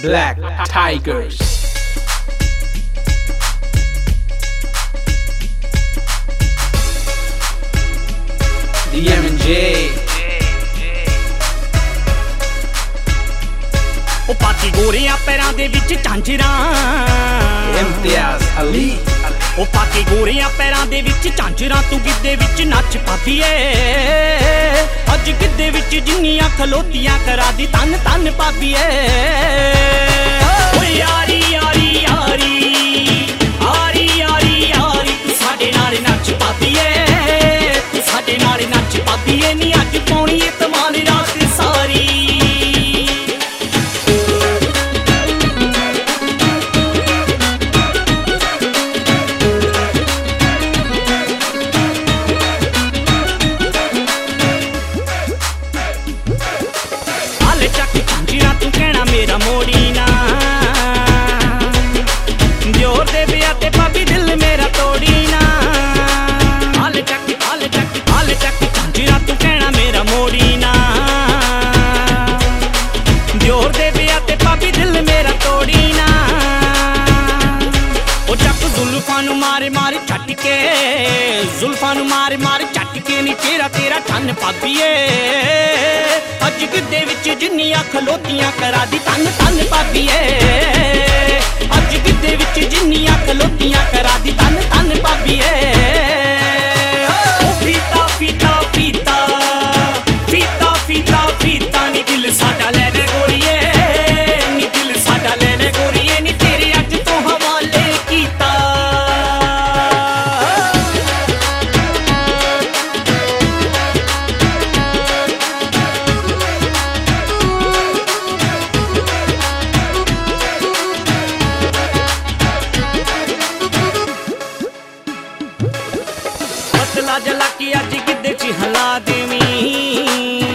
Black Tigers. The M&J. ਉਹ ਪਾਤੀ ਗੋਰਿਆਂ ਪੈਰਾਂ ਦੇ ਵਿੱਚ ਝਾਂਜਰਾਂ Imtiaz Ali. ਉਹ ਪਾਤੀ ਗੋਰਿਆਂ ਪੈਰਾਂ ਦੇ ਵਿੱਚ ਝਾਂਜਰਾਂ ਤੂੰ ਗਿੱਧੇ ਵਿੱਚ ਨੱਚ ਪਾਦੀਏ ਅੱਜ ਗਿੱਧੇ ਵਿੱਚ ਜਿੰਨੀਆਂ ਖਲੋਤੀਆਂ ਕਰਾ ਦੀ ਤਨ ਤਨ ਪਾਦੀਏ ਓਏ ਯਾਰੀ ਯਾਰੀ ਯਾਰੀ ਆਰੀ ਯਾਰੀ ਯਾਰੀ ਤੂੰ ਸਾਡੇ ਨਾਲ ਨੱਚ ਪਾਦੀਏ ਤੂੰ ਸਾਡੇ ਨਾਲ ਨੱਚ ਪਾਦੀਏ ਨੀ ਅੱਜ ਪਾਉਣੀ ਏ ਤਮਾਨ ਰਾਤ ਸਾਰੀ मेरा मोड़ी ना जोर दे बिया ते भाभी दिल मेरा तोड़ी ना हाल चक झांझरा तू कहना मेरा मोड़ी ना जोर दे बिया ते भाभी दिल मेरा तोड़ी ना ओ चक जुल्फां नू मारे मारे छट के जुल्फां नू मारे मारे छट के नी तेरा तेरा ठन पाबीए ਅੱਜ ਗਿੱਧੇ ਵਿੱਚ ਜਿੰਨੀਆਂ ਖਲੋਤੀਆਂ ਕਰਾ ਦੀ ਤਨ ਤਨ ਪਾਬੀਏ ਅੱਜ ਗਿੱਧੇ ਵਿੱਚ ਜਿੰਨੀਆਂ ਖਲੋਤੀਆਂ ਕਰਾ ਦੀ ਤਨ ਤਨ ਪਾਬੀਏ ਉਹ ਫੀਤਾ ਫੀਤਾ ਫੀਤਾ ਫੀਤਾ ਫੀਤਾ ਫੀਤਾ ਨੀ ਦਿਲ ਸਾਡਾ ਲੈ ਲੈ ਗੋਰੀਏ ਨੀ ਦਿਲ ਸਾਡਾ ਲੈ ਲੈ ਗੋਰੀਏ ਨੀ ਤੇਰੇ ਅੱਜ ਤੋਂ ਹਵਾਲੇ ਕੀਤਾ पतला जला के अज गिद्धे च हला देवीं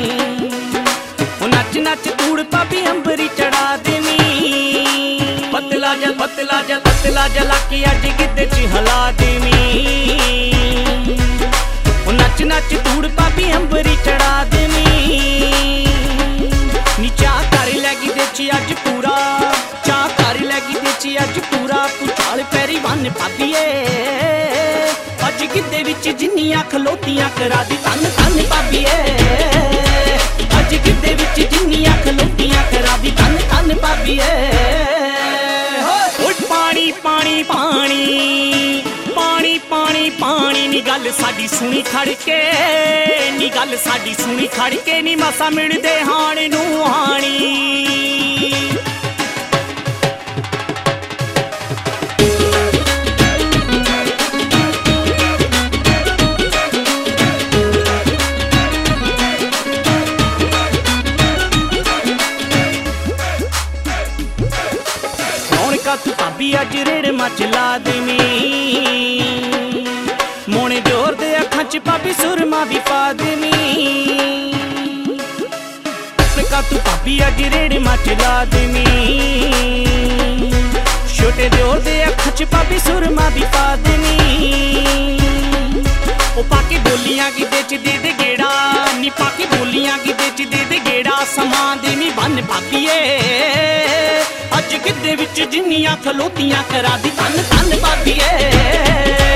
नच नच तूड़ पाबी अंबरी चढ़ा देवीं पतला जला के अज गिद्धे च हला देवीं नच नच तूड़ पाबी अंबरी चढ़ा देवीं नी चाह कर लैगी देची अज पूरा चाह कर लैगी देची अज पूरा पुछाल पैरी बन पाबीए ਅੱਜ ਗਿੱਧੇ ਵਿੱਚ ਜਿੰਨੀਆਂ ਖਲੋਤੀਆਂ ਕਰਾ ਦੀ ਤਨ ਤਨ ਪਾਬੀਏ ਅੱਜ ਗਿੱਧੇ ਵਿੱਚ ਜਿੰਨੀਆਂ ਖਲੋਤੀਆਂ ਕਰਾ ਦੀ ਤਨ ਤਨ ਪਾਬੀਏ ਓਏ ਪਾਣੀ ਪਾਣੀ ਪਾਣੀ ਪਾਣੀ ਪਾਣੀ ਪਾਣੀ ਨੀ ਗੱਲ ਸਾਡੀ ਸੁਣੀ ਖੜ ਕੇ ਨੀ ਗੱਲ ਸਾਡੀ ਸੁਣੀ ਖੜ ਕੇ ਨੀ ਮਸਾ ਮਿਲਦੇ ਹਾਣ ਨੂੰ ਹਾਣੀ तू भाभी अज रेड़ मच ला देवीं मोने जोर दे अखां च भाभी सुरमा भी पा देवीं तू भाभी अज रेड़ मच ला देवीं छोटे जोर दे अखां च भाभी सुरमा भी पा देवीं ओ पाके बोलियां गिद्धे च दे दे गेड़ा नी पाके बोलियां गिद्धे च दे दे गेड़ा समा देवीं बन भाभीए ਅੱਜ ਗਿੱਧੇ ਵਿੱਚ ਜਿੰਨੀਆਂ ਖਲੋਤੀਆਂ ਕਰਾ ਦੀ ਤਨ ਤਨ ਪਾਬੀਏ